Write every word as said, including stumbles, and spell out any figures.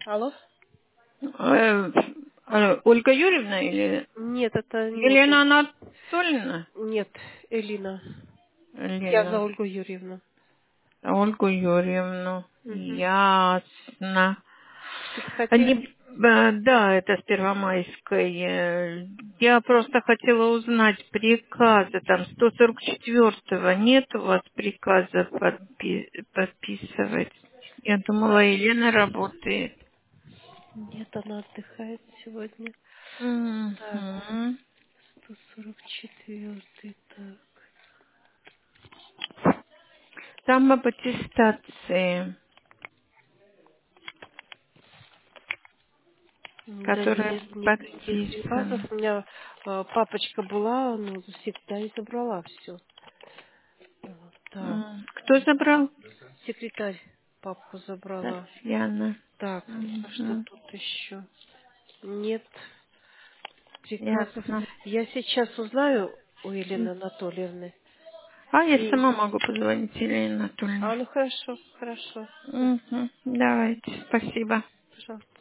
Алло? Э, алло, Ольга Юрьевна или Нет, это не Ольга. Елена Анатольевна? Нет, Элина. Я за Елена. Ольгу Юрьевну. Ольгу Юрьевну. Угу. Ясно. Что-то хотели? Они, э, да, это с Первомайской. Э, Я просто хотела узнать приказы. Там сто сорок четвёртого нет у вас приказа подпи- подписывать? Я думала, Елена работает. Нет, она отдыхает сегодня. Так, Мгм. сто сорок четвёртый, так. Там об аттестации, Да которая нет, никаких приказов. подписана. У меня э, папочка была, ну, секретарь забрала все. Так, М, Кто забрал? секретарь папку забрала. Татьяна. Так, а что Мгм. тут еще? Нет приказов. Ясно. Я сейчас узнаю у М. Елены Анатольевны. А я И... сама могу позвонить Елене А, Анатольевне. ну хорошо, хорошо. Мгм. Давайте, спасибо. Пожалуйста.